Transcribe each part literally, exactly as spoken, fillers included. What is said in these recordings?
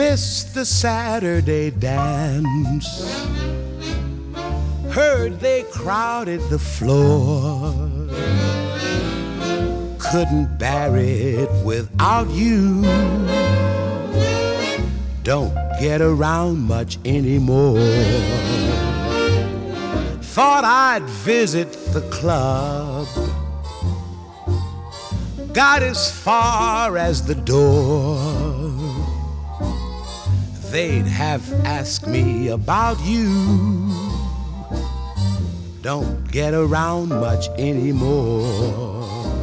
Missed the Saturday dance. Heard they crowded the floor. Couldn't bear it without you. Don't get around much anymore. Thought I'd visit the club. Got as far as the door. They'd have asked me about you. Don't get around much anymore.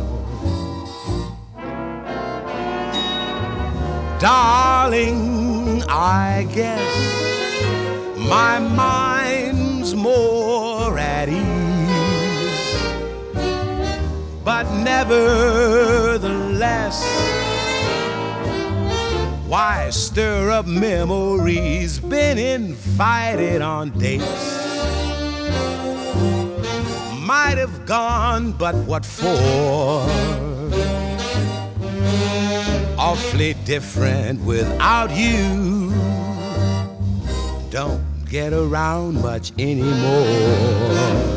Darling, I guess my mind's more at ease, but nevertheless, why stir up memories? Been invited on dates. Might have gone, but what for? Awfully different without you. Don't get around much anymore.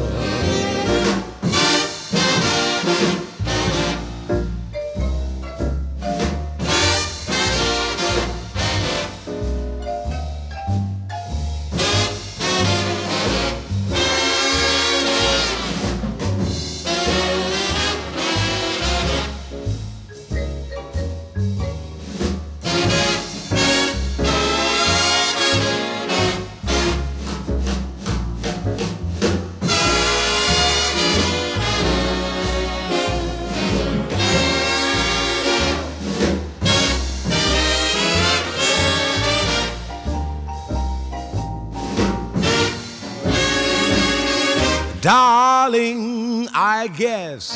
Darling, I guess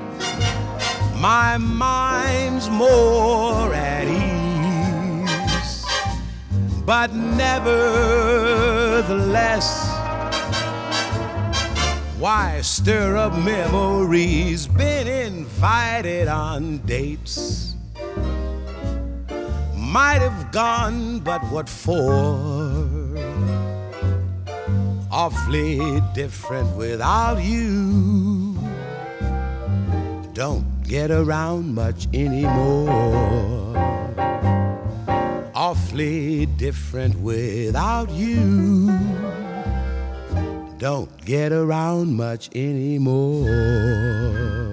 my mind's more at ease, but nevertheless, why stir up memories? Been invited on dates. Might have gone, but what for? Awfully different without you. Don't get around much anymore. Awfully different without you. Don't get around much anymore.